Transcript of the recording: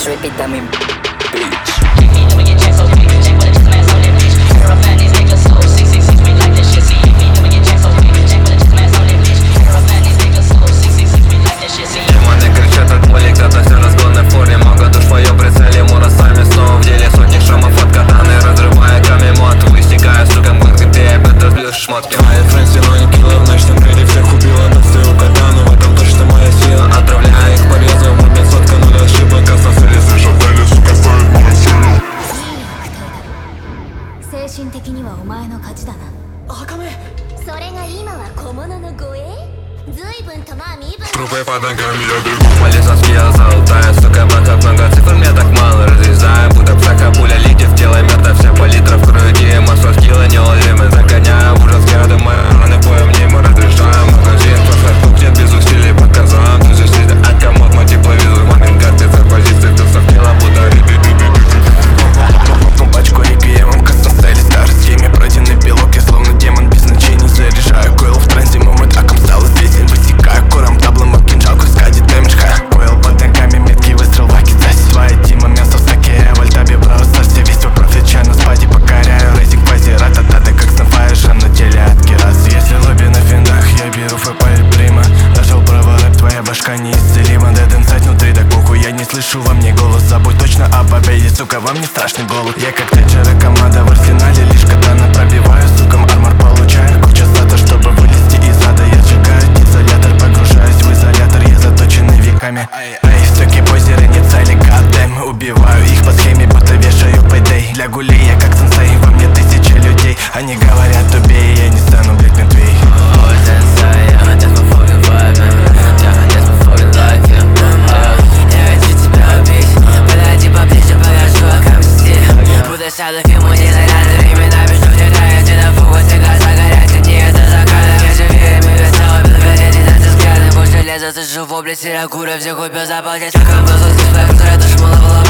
выпить, дам им бич. Демоны кричат от боли, кто-то все разгон в форме. Много душ в моем прицеле, мурасами снова в деле. Сотни шрамов от катаны, разрывая камень мод. Выстигая, сука, мозг, где я опять разбил шмотки. Мои френси, но не килла, в ночном рейде всех убила. Достаю катану, в этом точно моя сила. Отправляю их по резу, в момент сотка, нуль ошибок. Косноцели, слышу в далее, сука, ставит мою целью. 精神的にはお前の勝ちだな。それが今は小物の護衛。随分とまあ身分。 Трупы под ногами, я бегу. Мализанский я золотая, сука, браток, много цифр, мне так мало. Разрезаем, будто псака, пуля летит в тело, мертва вся палитра в груди. Массу скилла неуловимый, загоняю в ужас взгляды мои раны, поем нему разрешаем. Магазин, профит, нет без усилий, показаем. Ты же сидя, а комод, мой тепловизор, момент карты, за позиции, ты в тело, будто пачку репиемом, кастом стайли, стар схеме. Пройденный белок, я словно демон без значений. Заряжаю койл в трансе, момент аком стал известен. Высекаю кором, таблом, об кинжалку, скадит дэмэдж. Койл под ногами, меткий выстрел, ваки, заси свои тима, место в стаке. Вольтабе, браус, старсе, весь твой профит, чай на спаде, покоряю. Рейтинг фазе, рататата, как снэфая, жан на теле от керасы. Если лобби на финдах, я беру ФП и прима. Нажал право рэп, твоя башка неисцелима. Dead inside внутри, так похуй, я не слышу во мне голос. Забудь точно об обеде, сука, вам не страшный голод. Я как Теджера, команда в арсенале, лишь катана пробиваю, сукам армор получаю. Куча зада, чтобы вылезти из ада. Я сжигаю изолятор, погружаюсь в изолятор, я заточенный веками. Эй, стойкие позеры, не цели, goddamn. Убиваю их по схеме, будто вешаю payday. Для гулей я как сенсей, во мне тысячи людей. Они говорят, убей, я не стану, блять, мертвей. Сяду ему не заряды, времена между втекая. Ты на фокусе глаза горят, как не это закатом. Я живее, мы весело, беловерение, танцы взглядом. Больше леза, сижу в области ракура, все купил за полтец. Как он был, здесь твоя, которая душмала в лоб.